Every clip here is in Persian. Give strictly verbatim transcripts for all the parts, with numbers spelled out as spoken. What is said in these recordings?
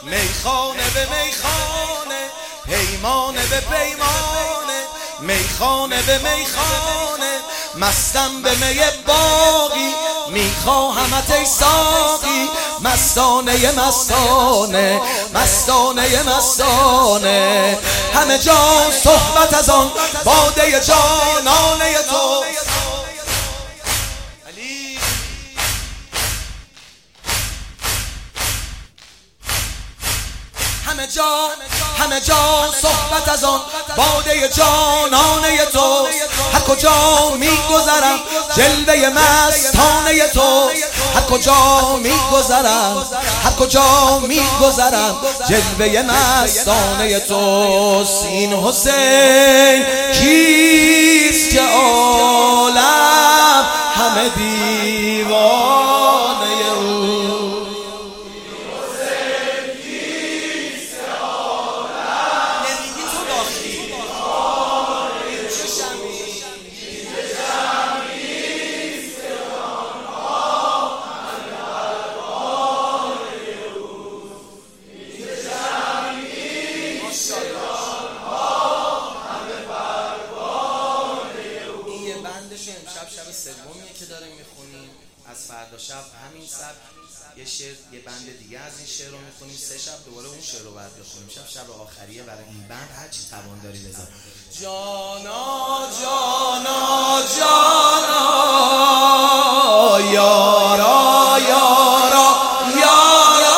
میخانه به میخانه، پیمانه به پیمانه، میخانه به میخانه، مستم به می باقی، میخواهمت ای ساقی، مستانه مستانه، مستانه مستانه، همه جا صحبت از آن باده جانانه تو. همه جا همه جا صحبت از آن باده جانانه تو، هر کجا میگذرم جلوه مستانه تو، هر کجا میگذرم هر کجا میگذرم جلوه مستانه تو. سین حسین کیست که عالم همه دیوانه او؟ امشب شب سومیه که داریم میخونیم. از فردا شب همین سبک یه شعر یه بند دیگه از این شعر رو میخونیم. سه شب دوباره اون شعر رو باید بخونیم. شب شب آخریه برای این بند. هر چی توان داری بذار. جانا جانا جانا یارا یارا یارا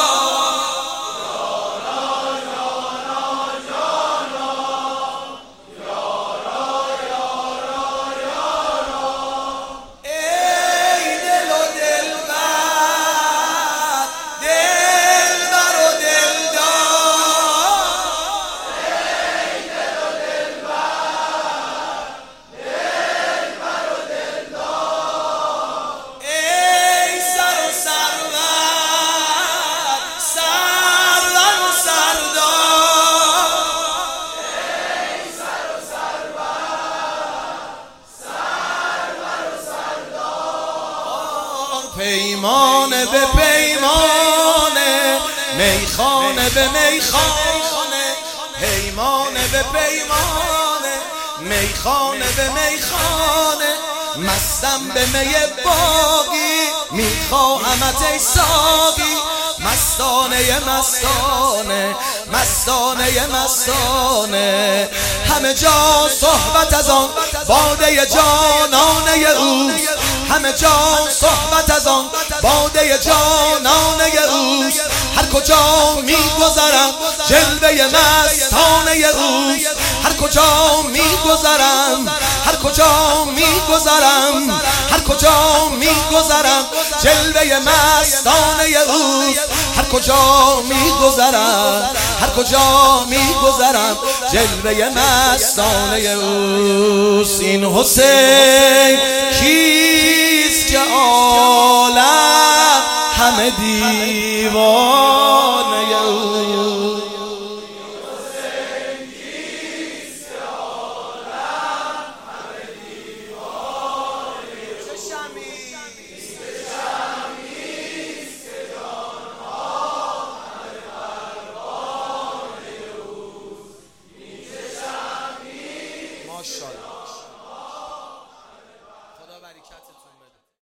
پیمانه به پیمانه، میخانه به میخانه، پیمانه به پیمانه، میخانه به میخانه، مستم به می باقی، میخواهمت ای ساقی، مستانه مستانه، مستانه مستانه، همه جا صحبت از آن باده جانانه اوست، همه جا صحبت از آن باده جانانه اوست، هر کجا میگذرم جلوه مستانه اوست، هر کجا میگذرم هر کجا میگذرم هر کجا میگذرم جلوه مستانه اوست، هر کجا میگذرم هر کجا میگذرم جلوه مستانه اوست. این حسین کیست که عالم همه دیوانه او؟